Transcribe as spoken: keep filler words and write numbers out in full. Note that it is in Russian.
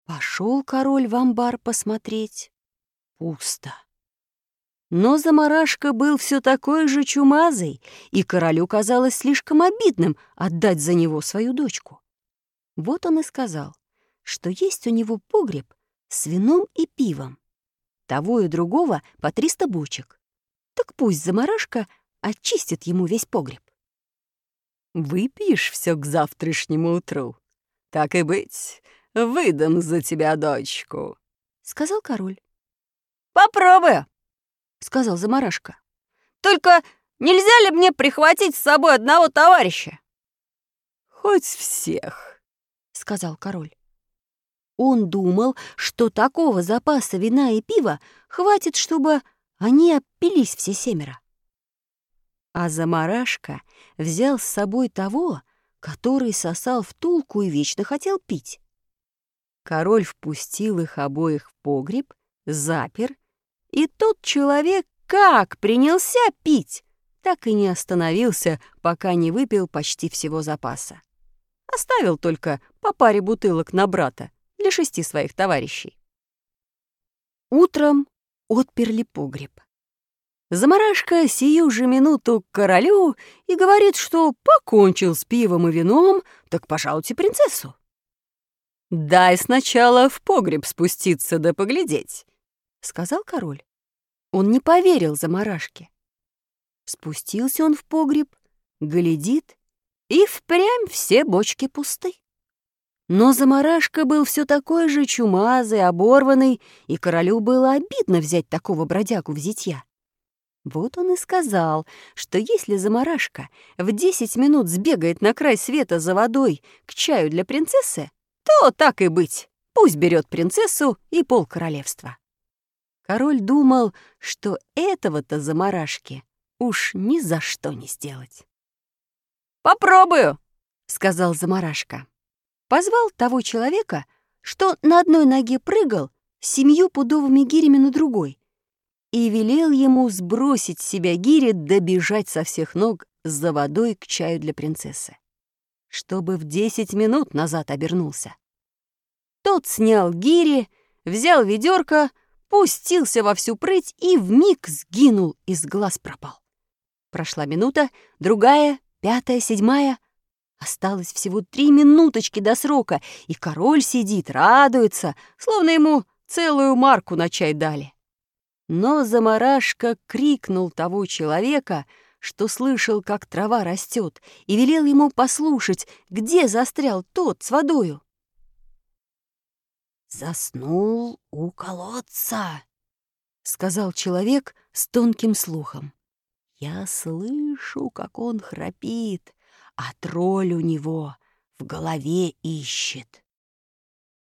Пошел король в амбар посмотреть. Пусто. Но замарашка был все такой же чумазый, и королю казалось слишком обидным отдать за него свою дочку. Вот он и сказал, что есть у него погреб с вином и пивом. Того и другого по триста бочек. Так пусть замарашка очистит ему весь погреб. «Выпьешь все к завтрашнему утру? Так и быть, выдам за тебя дочку», — сказал король. «Попробую», — сказал замарашка. «Только нельзя ли мне прихватить с собой одного товарища?» «Хоть всех», — сказал король. Он думал, что такого запаса вина и пива хватит, чтобы они опились все семеро. А замарашка взял с собой того, который сосал втулку и вечно хотел пить. Король впустил их обоих в погреб, запер, и тот человек как принялся пить, так и не остановился, пока не выпил почти всего запаса. Оставил только по паре бутылок на брата для шести своих товарищей. Утром отперли погреб. Замарашка сию же минуту к королю и говорит, что покончил с пивом и вином, так пожалуйте принцессу. «Дай сначала в погреб спуститься да поглядеть», — сказал король. Он не поверил замарашке. Спустился он в погреб, глядит, и впрямь все бочки пусты. Но замарашка был все такой же чумазый, оборванный, и королю было обидно взять такого бродягу в зятья. Вот он и сказал, что если замарашка в десять минут сбегает на край света за водой к чаю для принцессы, то так и быть, пусть берет принцессу и полкоролевства. Король думал, что этого-то замарашке уж ни за что не сделать. «Попробую», — сказал замарашка. Позвал того человека, что на одной ноге прыгал с семью пудовыми гирями на другой, и велел ему сбросить с себя гири да бежать со всех ног за водой к чаю для принцессы, чтобы в десять минут назад обернулся. Тот снял гири, взял ведерко, пустился во всю прыть и вмиг сгинул, из глаз пропал. Прошла минута, другая, пятая, седьмая. Осталось всего три минуточки до срока, и король сидит, радуется, словно ему целую марку на чай дали. Но замарашка крикнул того человека, что слышал, как трава растет, и велел ему послушать, где застрял тот с водою. «Заснул у колодца», — сказал человек с тонким слухом. «Я слышу, как он храпит, а тролль у него в голове ищет».